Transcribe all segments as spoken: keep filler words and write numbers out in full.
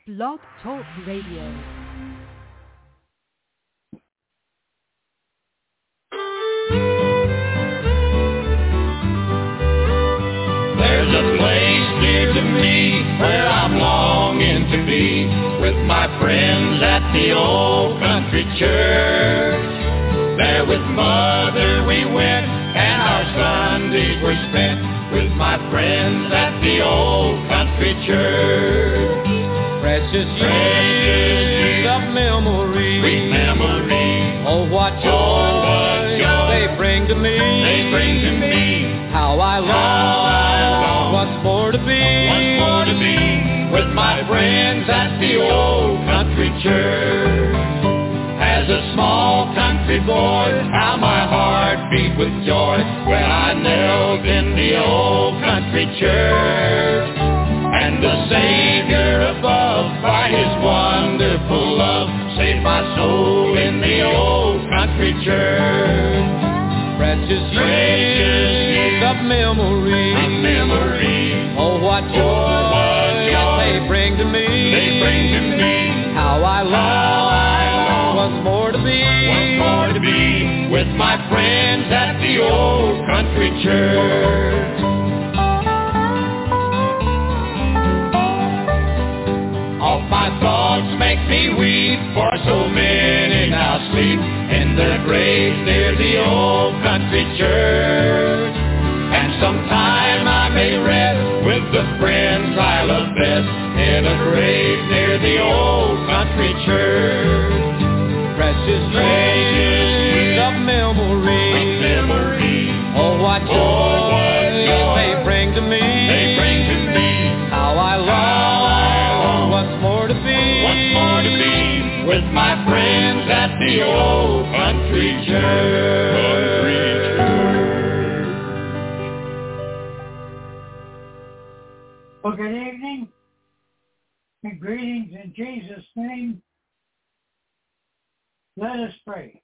Blog Talk Radio. There's a place dear to me where I'm longing to be with my friends at the old country church. There with Mother we went and our Sundays were spent with my friends at the old country church. Precious years of memory, sweet memory. Oh, what joy, oh, what joy they bring to me. They bring to me. How I long, what's more to be, what's more to be with my friends at the old country church. As a small country boy, how my heart beat with joy when I knelt in the old country church. And the Savior above, by His wonderful love, saved my soul in the old country church. Precious years of memory, of memory. Oh, what joy, oh, what joy they bring to me. They bring to me. How I long, what's more to be, what's more to be with my friends at the old country church. All my thoughts make me weep, for so many now sleep in their graves near the old country church. And sometime I may rest with the friends I love best in a grave near the old country church. Precious years of memory, of memory. Oh, what joy, oh, what joy they bring to me. They bring to me. How I long, what's more to be, what's more to be with my friends at the old country church. Well, good evening and greetings in Jesus' name. Let us pray.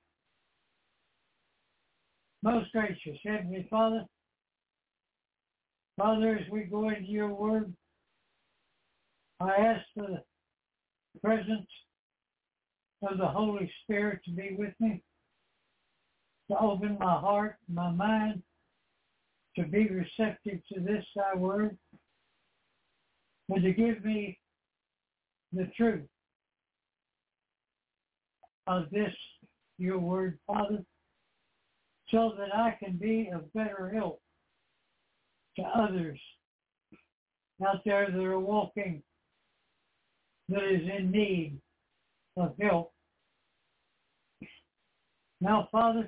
Most gracious Heavenly Father, Father, as we go into your word, I ask for the presence of the Holy Spirit to be with me, to open my heart, my mind, to be receptive to this thy word, and to give me the truth of this, your word, Father, so that I can be of better help to others out there that are walking, that is in need of help. Now, Father,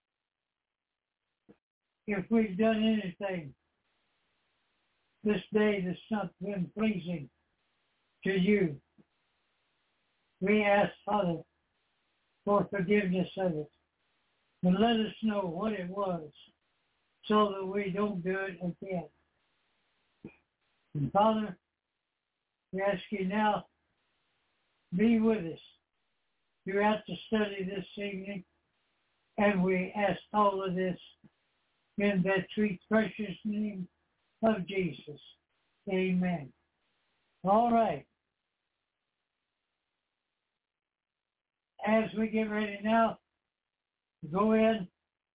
if we've done anything this day that's not been pleasing to you, we ask, Father, for forgiveness of it. And let us know what it was so that we don't do it again. And Father, we ask you now, be with us throughout the study this evening. And we ask all of this in that sweet, precious name of Jesus. Amen. All right. As we get ready now to go in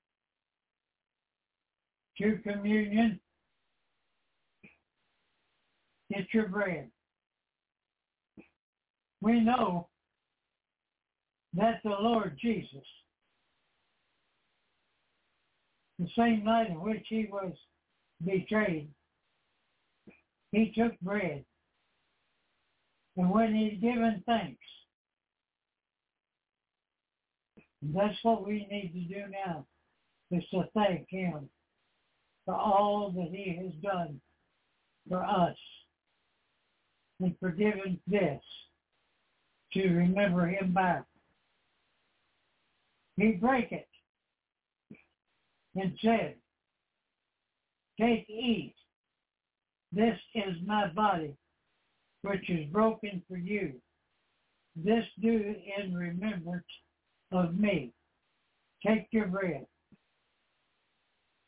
to communion, get your bread. We know that the Lord Jesus, the same night in which he was betrayed, he took bread. And when he'd given thanks, and that's what we need to do now, is to thank him for all that he has done for us and for giving this to remember him back. He brake it and said, take, eat. This is my body, which is broken for you. This do in remembrance of me. Take your bread.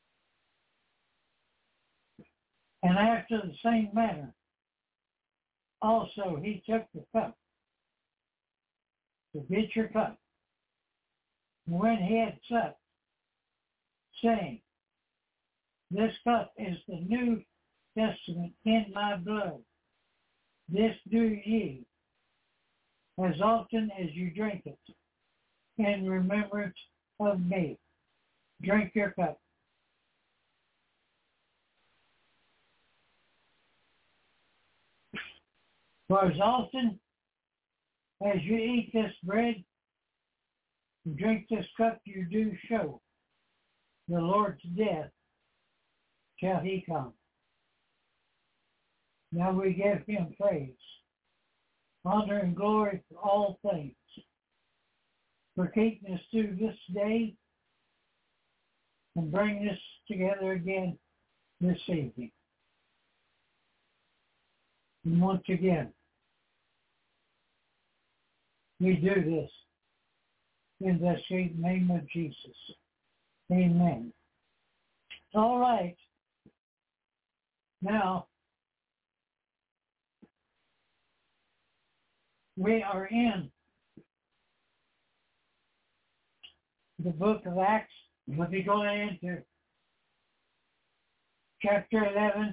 And after the same manner, Also, he took the cup, the bitter cup, and when he had supped, saying, this cup is the New Testament in my blood. This do ye, as often as you drink it, in remembrance of me. Drink your cup. For as often as you eat this bread and drink this cup, you do show the Lord's death till he come. Now we give him praise, honor, and glory for all things, for keeping us through this day and bringing us together again this evening. And once again, we do this in the sweet name of Jesus. Amen. All right. Now, we are in the book of Acts. We'll be going into chapter eleven.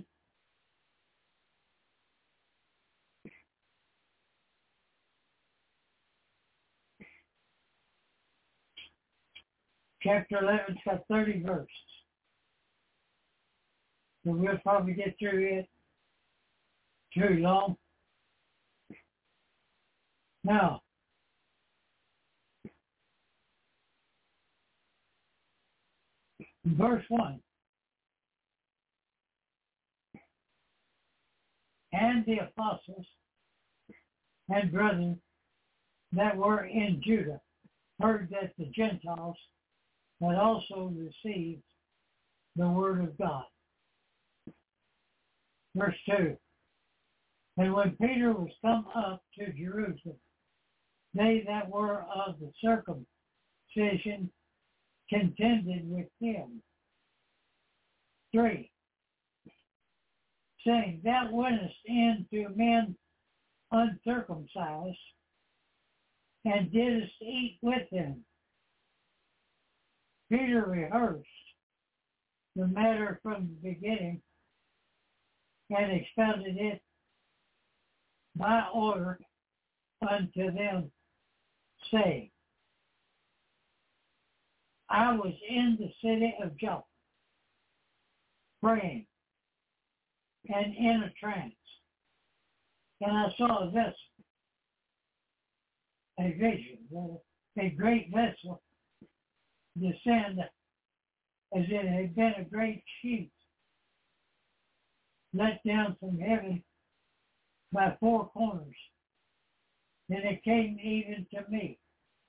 Chapter eleven's got thirty verses. So we'll probably get through it too long. Now, verse one. And the apostles and brethren that were in Judah heard that the Gentiles had also received the word of God. Verse two. And when Peter was come up to Jerusalem, they that were of the circumcision contended with him. Three. Saying, thou wentest in to men uncircumcised, and didst eat with them. Peter rehearsed the matter from the beginning and expounded it by order unto them, saying, I was in the city of Joppa, praying, and in a trance, and I saw a vessel, a vision, a great vessel descend as it had been a great sheet let down from heaven by four corners. And it came even to me.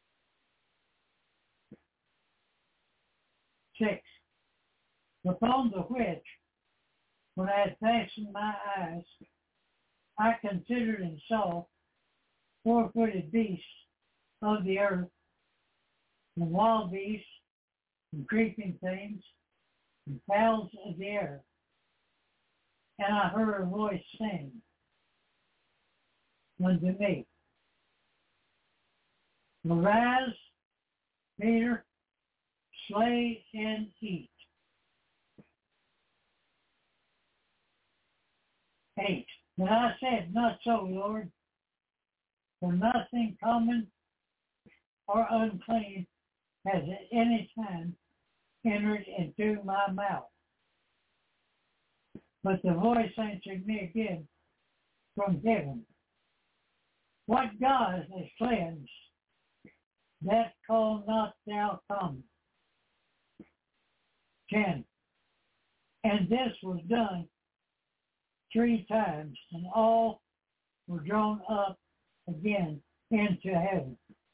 Six. Upon the which, when I had fastened my eyes, I considered and saw four-footed beasts of the earth, and wild beasts, and creeping things, and fowls of the air. And I heard a voice saying unto me, Arise, Peter, slay and eat. Eight. But I said, Not so, Lord, for nothing common or unclean has at any time entered into my mouth. But the voice answered me again from heaven, What God has cleansed, that call not thou common. Ten. And this was done three times, and all were drawn up again into heaven.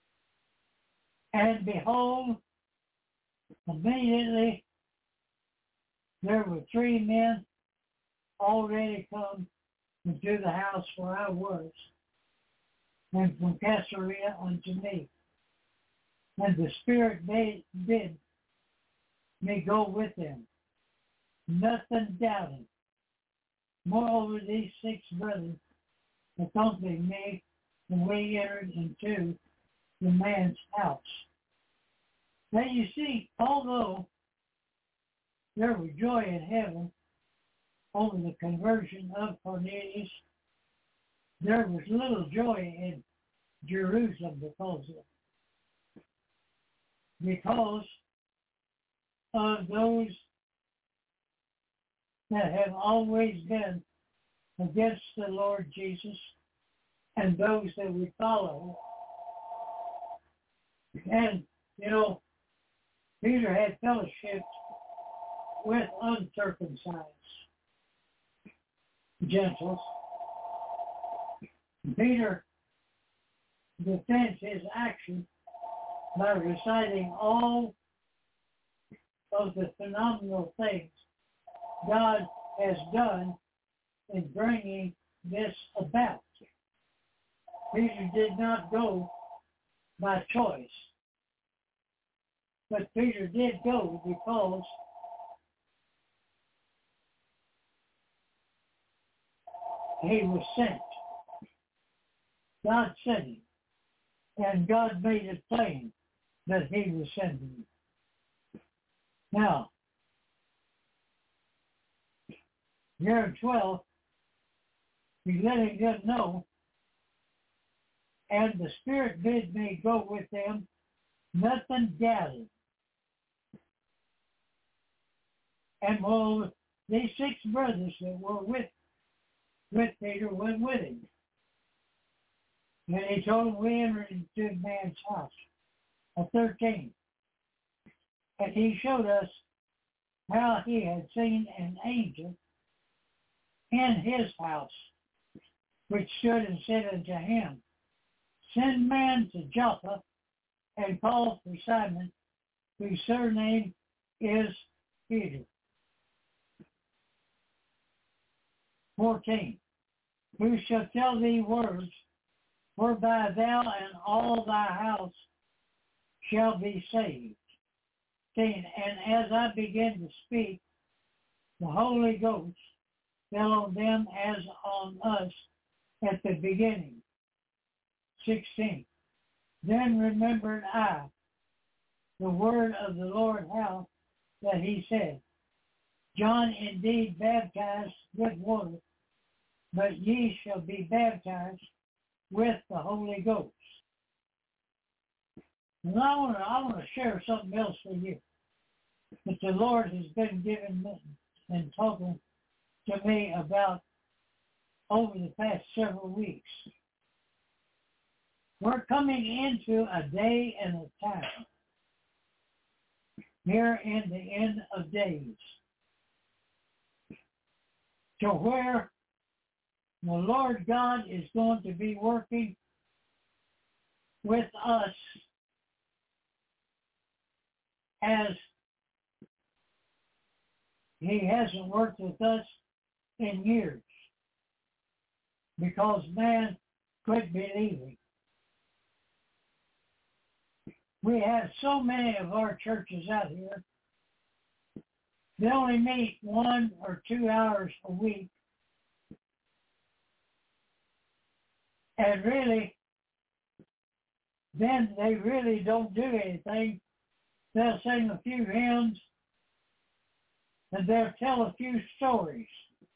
And behold, immediately there were three men already come into the house where I was, and from Caesarea unto me. And the Spirit made, bid me go with them, nothing doubting. Moreover, these six brothers accompanied me when we entered into the man's house. Now you see, although there was joy in heaven over the conversion of Cornelius, there was little joy in Jerusalem because of, because of those that have always been against the Lord Jesus and those that would follow. And, you know, Peter had fellowship with uncircumcised Gentiles. Peter defends his action by reciting all of the phenomenal things God has done in bringing this about. Peter did not go by choice, but Peter did go because he was sent. God sent him, and God made it plain that he was sending him. Now, here in twelve, he's letting them know, and the Spirit bid me go with them, nothing gathered. And well, these six brothers that were with, with Peter went with him. And he told them we entered into a man's house, a thirteen. And he showed us how he had seen an angel in his house, which stood and said unto him, send man to Joppa and call for Simon, whose surname is Peter. fourteen. Who shall tell thee words whereby thou and all thy house shall be saved. And as I began to speak, the Holy Ghost fell on them as on us at the beginning. sixteen. Then remembered I the word of the Lord, how that he said, John indeed baptized with water, but ye shall be baptized with the Holy Ghost. And I want to I want to share something else with you that the Lord has been giving me and talking to me about over the past several weeks. We're coming into a day and a time here in the end of days to where the Lord God is going to be working with us as he hasn't worked with us in years because man quit believing. We have so many of our churches out here, they only meet one or two hours a week. And really, then they really don't do anything. They'll sing a few hymns and they'll tell a few stories.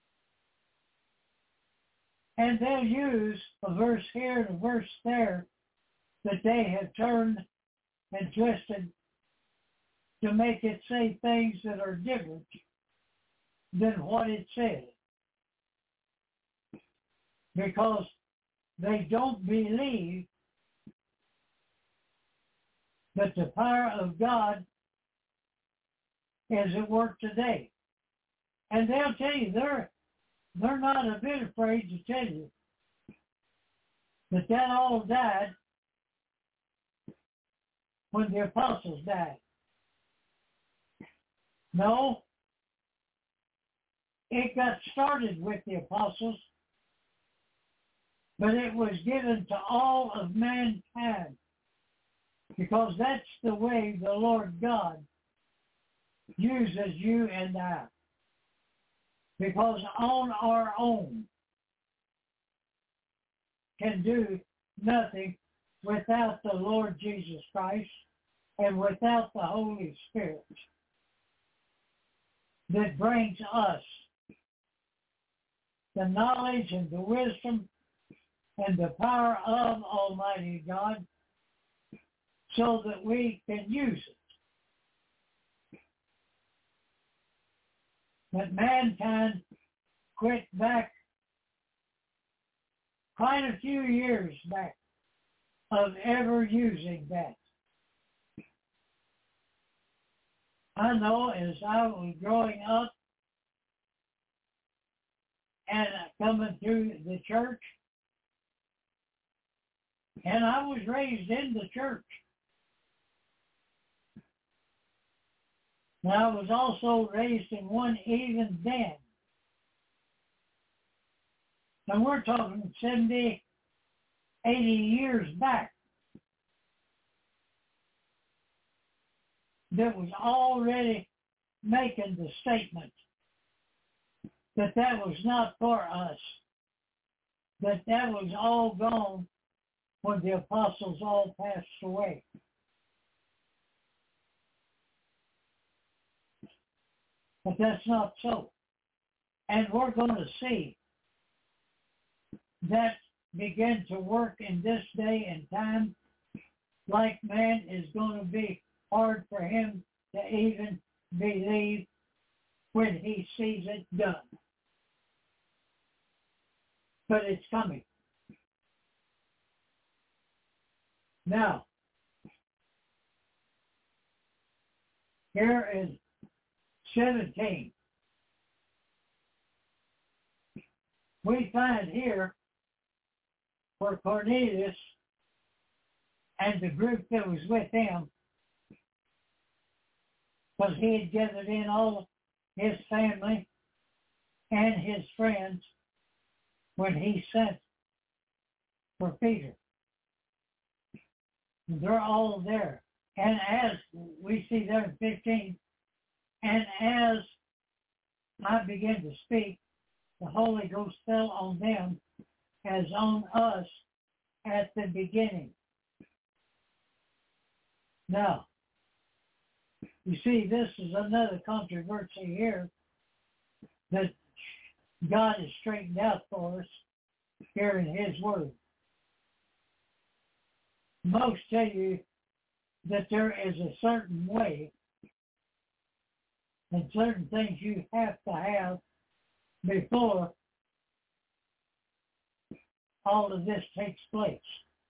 And they'll use a verse here and a verse there that they have turned and twisted to make it say things that are different than what it said. Because they don't believe that the power of God is at work today. And they'll tell you, they're, they're not a bit afraid to tell you that that all died when the apostles died. No, it got started with the apostles, but it was given to all of mankind because that's the way the Lord God uses you and I. Because on our own, can do nothing without the Lord Jesus Christ and without the Holy Spirit that brings us the knowledge and the wisdom and the power of Almighty God so that we can use it. But mankind quit back quite a few years back of ever using that. I know as I was growing up and coming through the church, and I was raised in the church. And I was also raised in one even then. And we're talking seventy, eighty years back. That was already making the statement that that was not for us, that that was all gone when the apostles all passed away. But that's not so. And we're going to see that begin to work in this day and time like man is going to be hard for him to even believe when he sees it done. But it's coming. Now, here is seventeen. We find here where Cornelius and the group that was with him, because he had gathered in all his family and his friends when he sent for Peter. And they're all there. And as we see there in fifteen, and as I began to speak, the Holy Ghost fell on them as on us at the beginning. Now, you see, this is another controversy here that God has straightened out for us here in His Word. Most tell you that there is a certain way and certain things you have to have before all of this takes place.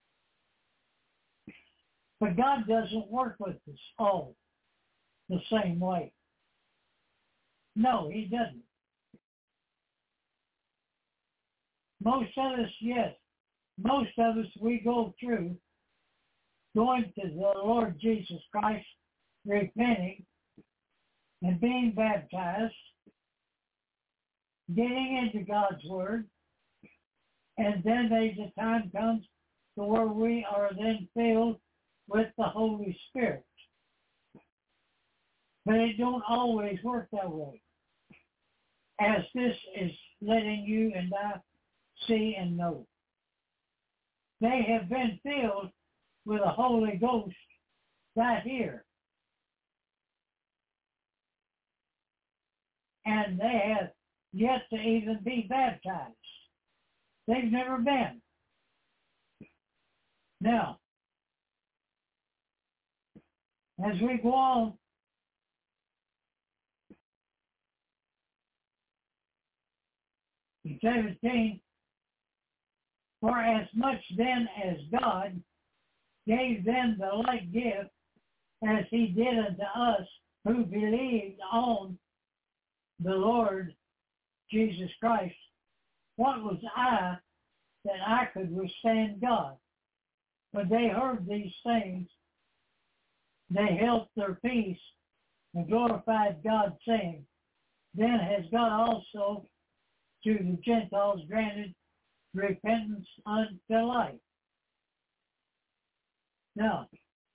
But God doesn't work with us all the same way. No, He doesn't. Most of us, yes, most of us, we go through going to the Lord Jesus Christ, repenting, and being baptized, getting into God's Word, and then there's a time comes to where we are then filled with the Holy Spirit. But it don't always work that way. As this is letting you and I see and know. They have been filled with the Holy Ghost right here. And they have yet to even be baptized. They've never been. Now, as we go on, in seventeen, for as much then as God gave them the like gift as He did unto us who believed on the Lord Jesus Christ, what was I that I could withstand God? When they heard these things, they held their peace and glorified God, saying, then has God also to the Gentiles granted repentance unto life. Now,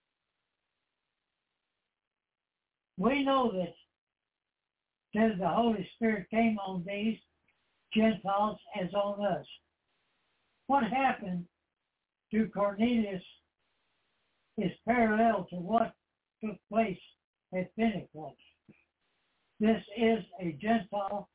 we know that that the Holy Spirit came on these Gentiles as on us. What happened to Cornelius is parallel to what took place at Pentecost. This is a Gentile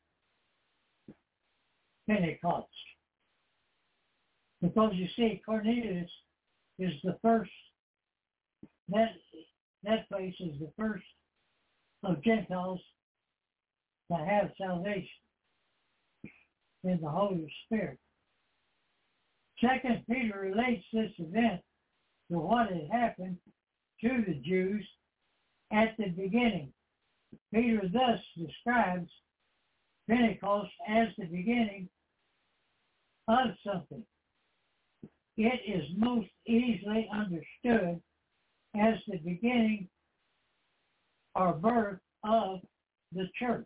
Pentecost. Because you see, Cornelius is the first, that, that place is the first of Gentiles to have salvation in the Holy Spirit. Second Peter relates this event to what had happened to the Jews at the beginning. Peter thus describes Pentecost as the beginning of something. It is most easily understood as the beginning or birth of the church.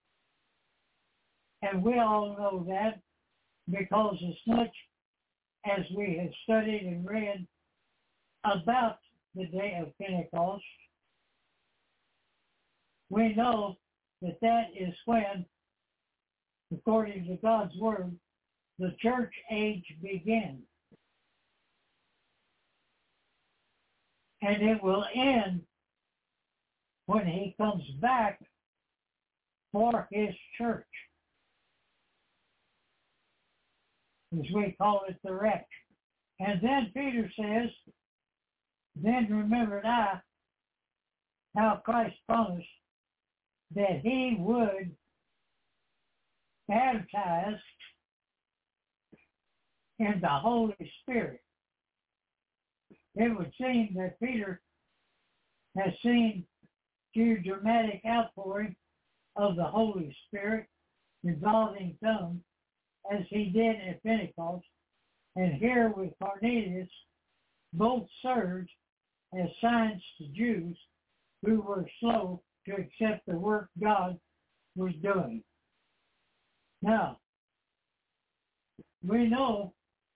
And we all know that because as much as we have studied and read about the day of Pentecost, we know that that is when, according to God's Word, the church age began. And it will end when he comes back for his church, as we call it, the rapture. And then Peter says, then remembered I how Christ promised that he would baptize in the Holy Spirit. It would seem that Peter has seen huge dramatic outpouring of the Holy Spirit involving tongues as he did at Pentecost, and here with Cornelius, both served as signs to Jews who were slow to accept the work God was doing. Now, we know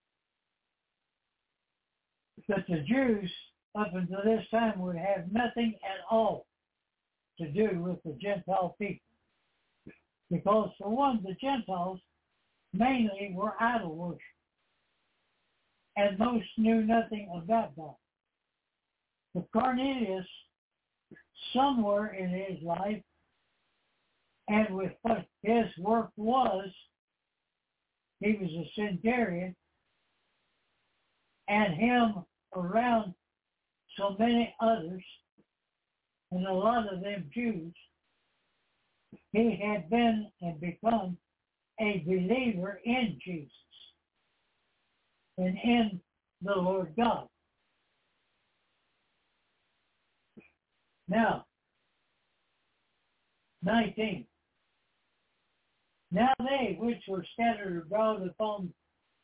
that the Jews up until this time would have nothing at all to do with the Gentile people. Because for one, the Gentiles mainly were idol worship. And most knew nothing about that. But Cornelius, somewhere in his life, and with what his work was, he was a centurion, and him around so many others, and a lot of them Jews, he had been and become a believer in Jesus and in the Lord God. Now, nineteen. Now they which were scattered abroad upon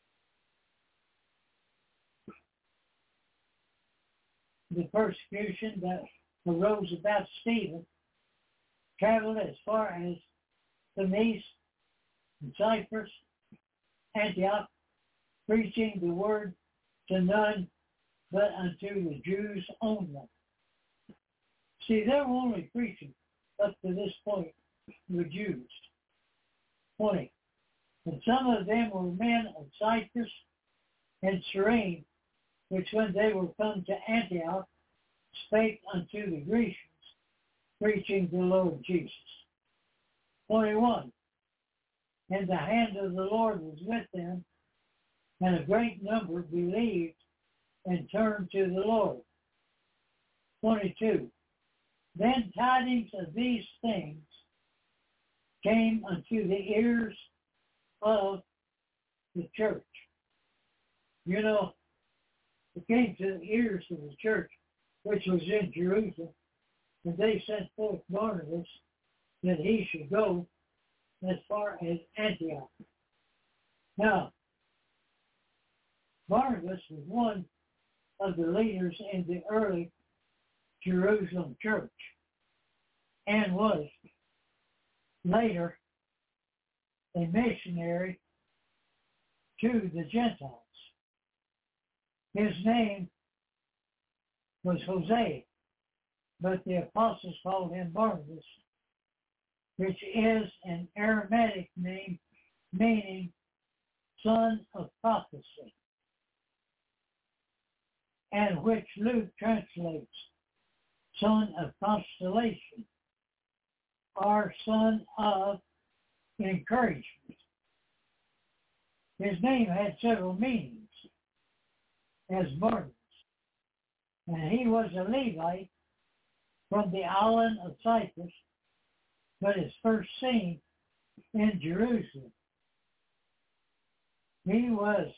the persecution that arose about Stephen traveled as far as Phoenicia and Cyprus, Antioch, preaching the word to none but unto the Jews only. See, they were only preaching up to this point the Jews. twenty. And some of them were men of Cyprus and Cyrene, which when they were come to Antioch, spake unto the Grecians, preaching the Lord Jesus. twenty-one. And the hand of the Lord was with them, and a great number believed and turned to the Lord. twenty-two. Then tidings of these things came unto the ears of the church. You know, it came to the ears of the church, which was in Jerusalem, and they sent forth Barnabas that he should go as far as Antioch. Now, Barnabas was one of the leaders in the early Jerusalem church and was later a missionary to the Gentiles. His name was Hosea, but the apostles called him Barnabas, which is an Aramaic name meaning son of prophecy, and which Luke translates son of constellation, or son of encouragement. His name had several meanings as Barnabas, and he was a Levite from the island of Cyprus, but is first seen in Jerusalem. He was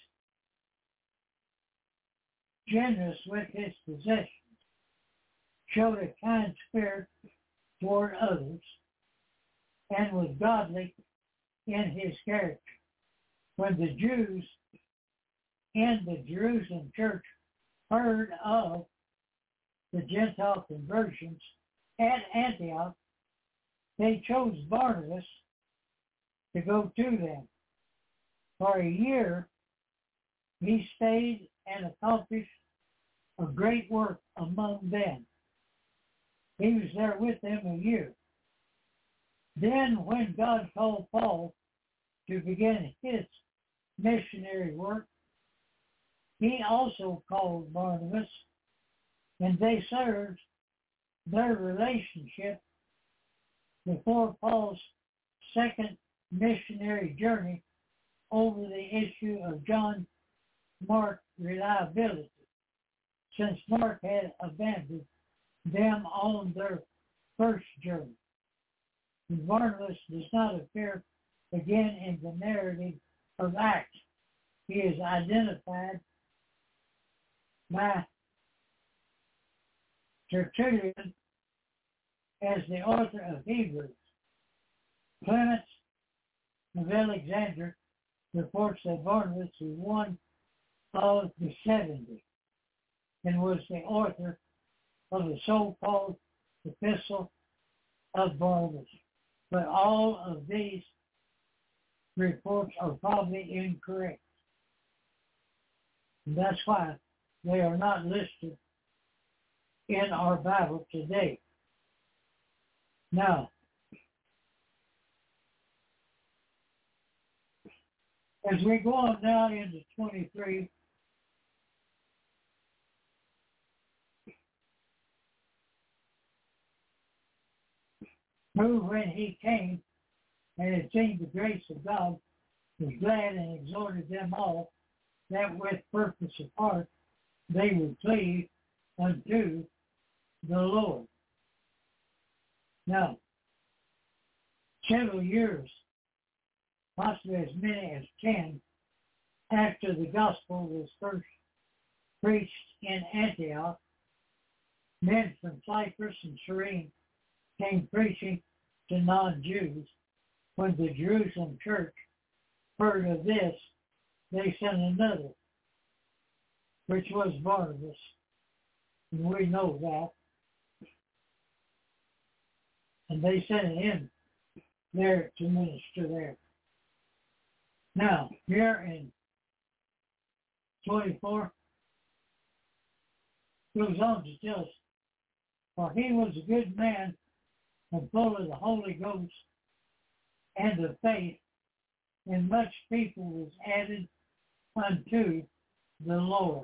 generous with his possessions, showed a kind spirit toward others, and was godly in his character. When the Jews in the Jerusalem church heard of the Gentile conversions at Antioch, they chose Barnabas to go to them. For a year, he stayed and accomplished a great work among them. He was there with them a year. Then when God called Paul to begin his missionary work, he also called Barnabas, and they served their relationship before Paul's second missionary journey over the issue of John Mark's reliability, since Mark had abandoned them on their first journey. And Barnabas does not appear again in the narrative of Acts. He is identified by Tertullian as the author of Hebrews. Clement of Alexandria reports that Barnabas was one of the seventy and was the author of the so-called Epistle of Barnabas. But all of these reports are probably incorrect. And that's why they are not listed in our Bible today. Now, as we go on now into twenty-three, who, when he came and had seen the grace of God, was glad and exhorted them all that with purpose of heart they would cleave unto the Lord. Now, several years, possibly as many as ten, after the gospel was first preached in Antioch, men from Cyprus and Cyrene came preaching to non-Jews. When the Jerusalem church heard of this, they sent another, which was Barnabas, and we know that. And they sent him there to minister there. Now, here in twenty-four, goes on to tell us, for he was a good man and full of the Holy Ghost and of faith, and much people was added unto the Lord.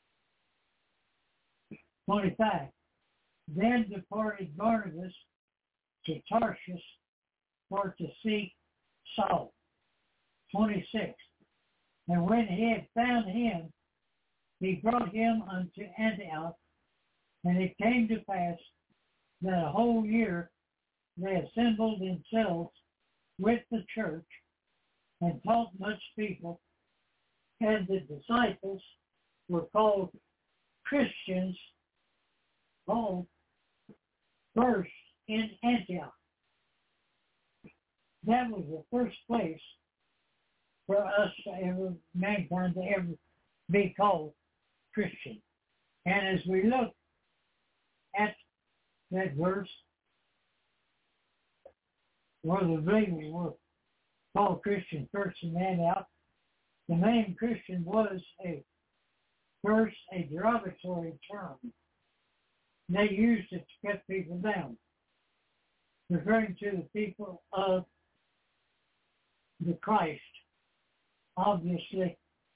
twenty-five. Then departed Barnabas to Tarshish for to seek Saul. twenty-six. And when he had found him, he brought him unto Antioch, and it came to pass that a whole year they assembled themselves with the church and taught much people, and the disciples were called Christians, called first in Antioch. That was the first place for us to ever, mankind to ever be called Christian. And as we look at that verse, where the believers were called Christian first in Antioch, the name Christian was a first a derogatory term. They used it to cut people down, referring to the people of the Christ obviously,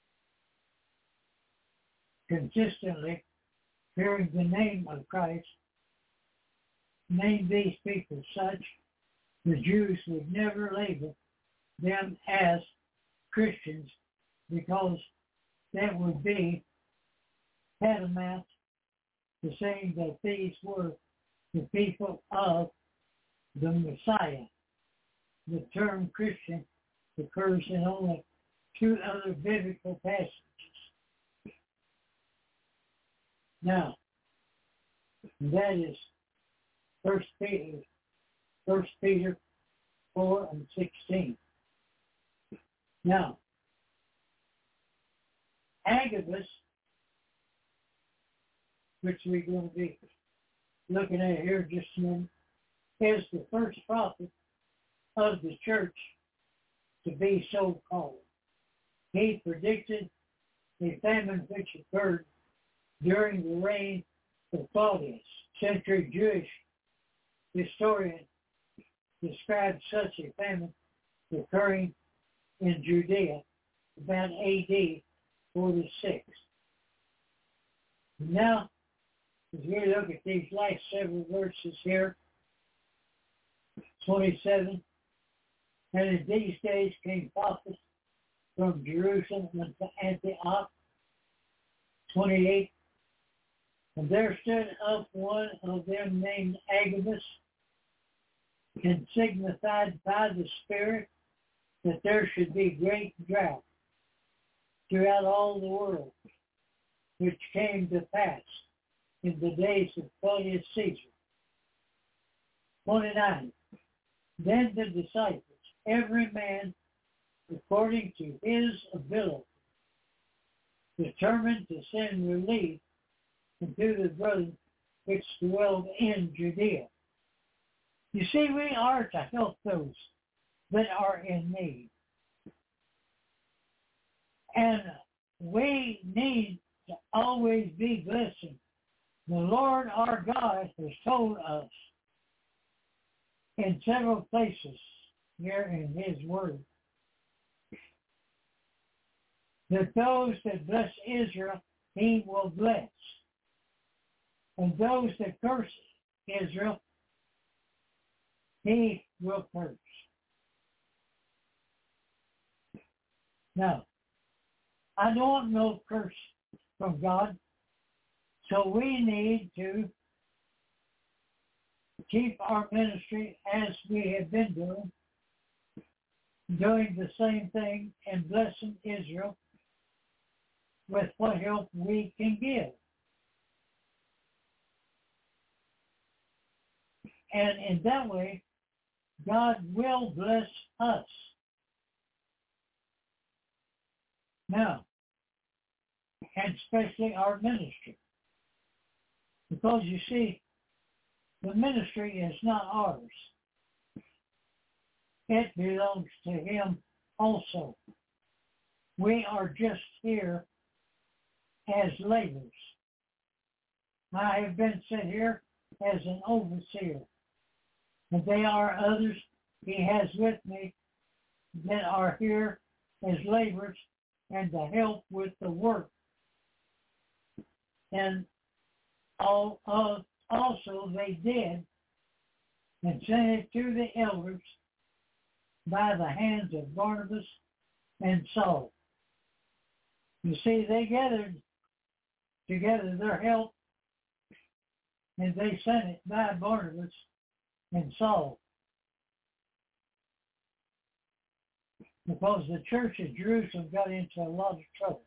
consistently hearing the name of Christ, name these people such, the Jews would never label them as Christians because that would be tantamount to saying that these were the people of the Messiah. The term Christian occurs in only two other biblical passages. Now, that is First Peter, First Peter four and sixteen. Now, Agabus, which we're going to be looking at here just a minute, is the first prophet of the church to be so called. He predicted a famine which occurred during the reign of Claudius. Century Jewish historian described such a famine occurring in Judea about A D forty-six. Now, as we look at these last several verses here, twenty-seven, and in these days came prophets from Jerusalem unto Antioch, twenty-eight, and there stood up one of them named Agabus, and signified by the Spirit that there should be great drought throughout all the world, which came to pass in the days of Claudius Caesar. twenty-nine. Then the disciples, every man according to his ability, determined to send relief unto the brethren which dwelled in Judea. You see, we are to help those that are in need. And we need to always be blessing. The Lord our God has told us in several places here in his word that those that bless Israel, he will bless. And those that curse Israel, he will curse. Now, I don't know curse from God, so we need to keep our ministry as we have been doing, doing the same thing and blessing Israel with what help we can give. And in that way, God will bless us. Now, and especially our ministry. Because you see, the ministry is not ours. It belongs to him also. We are just here as laborers. I have been sent here as an overseer. And there are others he has with me that are here as laborers and to help with the work. And all, uh, also they did and sent it to the elders by the hands of Barnabas and Saul. You see, they gathered together their help and they sent it by Barnabas and Saul. Because the church of Jerusalem got into a lot of trouble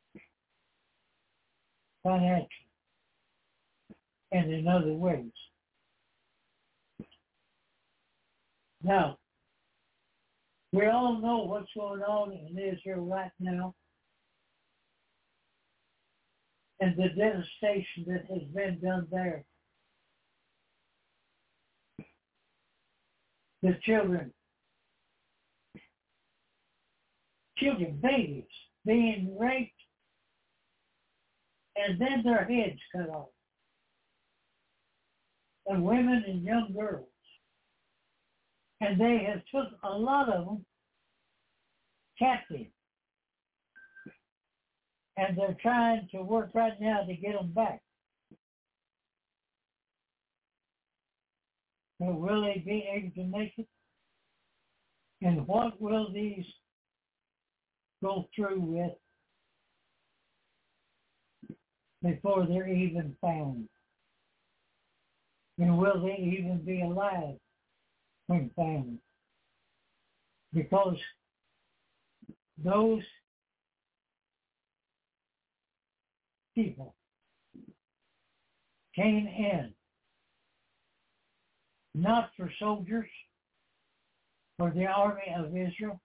financially and in other ways. Now, we all know what's going on in Israel right now and the devastation that has been done there. The children, children, babies being raped and then their heads cut off. And women and young girls. And they have took a lot of them captive. And they're trying to work right now to get them back. But will they be able to make it? And what will these go through with before they're even found? And will they even be alive when found? Because those people came in not for soldiers or the army of Israel,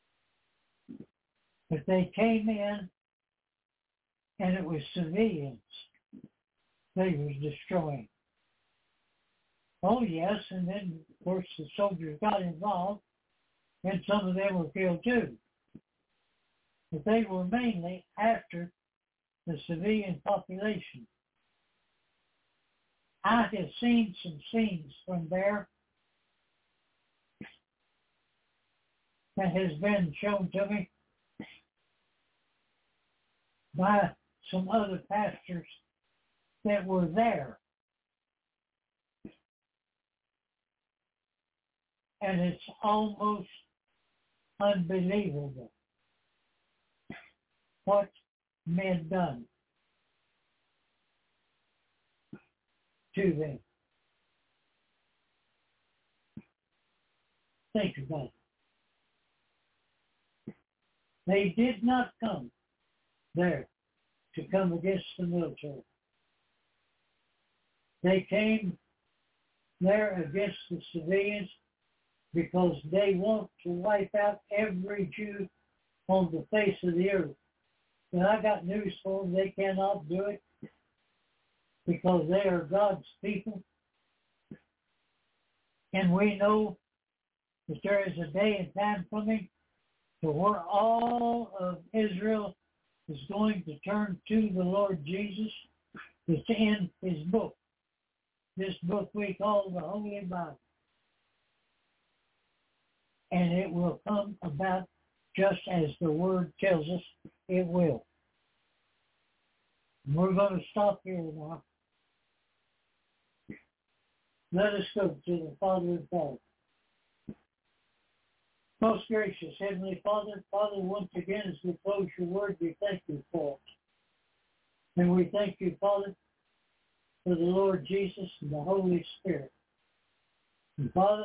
but they came in and it was civilians they was destroying. Oh yes, and then of course the soldiers got involved and some of them were killed too. But they were mainly after the civilian population. I have seen some scenes from there that has been shown to me by some other pastors that were there. And it's almost unbelievable what men done to them. Think about it. They did not come there to come against the military. They came there against the civilians because they want to wipe out every Jew on the face of the earth. And I got news for them, they cannot do it because they are God's people. And we know that there is a day and time coming to where all of Israel is going to turn to the Lord Jesus to end his book. This book we call the Holy Bible. And it will come about just as the Word tells us it will. And we're going to stop here now. Let us go to the Father and Father. Most gracious Heavenly Father, Father, once again as we close your Word, we thank you for it. And we thank you, Father, for the Lord Jesus and the Holy Spirit. And Father,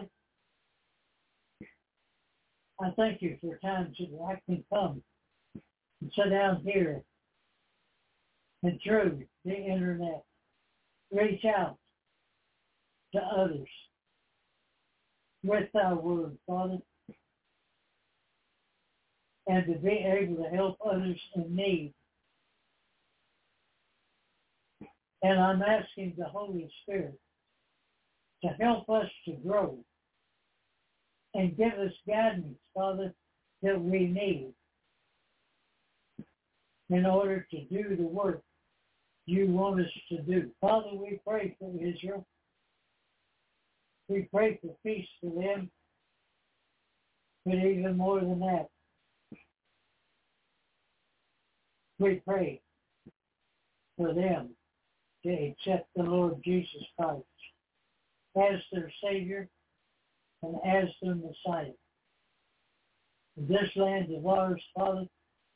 I thank you for times that I can come and sit down here and through the internet, reach out to others with thy word, Father, and to be able to help others in need. And I'm asking the Holy Spirit to help us to grow and give us guidance, Father, that we need in order to do the work you want us to do. Father, we pray for Israel. We pray for peace for them. But even more than that, we pray for them to accept the Lord Jesus Christ as their Savior and as their Messiah. In this land of ours, Father,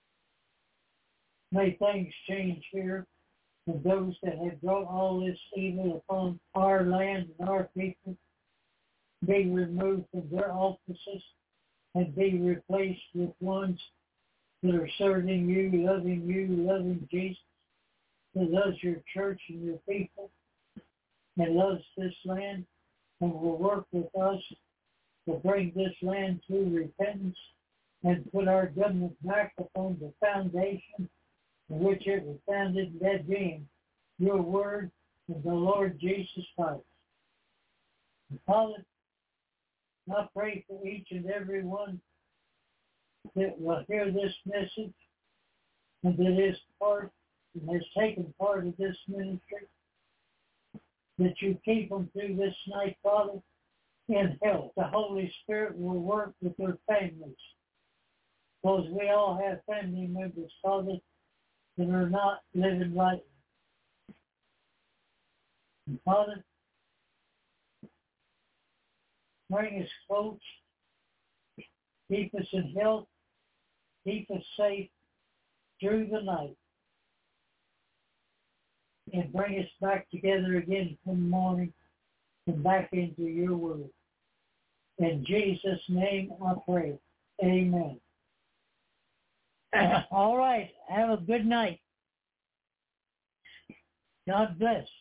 may things change here, and those that have brought all this evil upon our land and our people be removed from their offices and be replaced with ones that are serving you, loving you, loving Jesus, that loves your church and your people, and loves this land, and will work with us to bring this land to repentance and put our government back upon the foundation in which it was founded, that being your word and the Lord Jesus Christ. And Father, I pray for each and every one that will hear this message and that is part and has taken part of this ministry, that you keep them through this night, Father, in health. The Holy Spirit will work with their families, because we all have family members, Father, that are not living right. And Father, bring us close, keep us in health, keep us safe through the night, and bring us back together again in the morning and back into your word. In Jesus' name I pray. Amen. All right. Have a good night. God bless.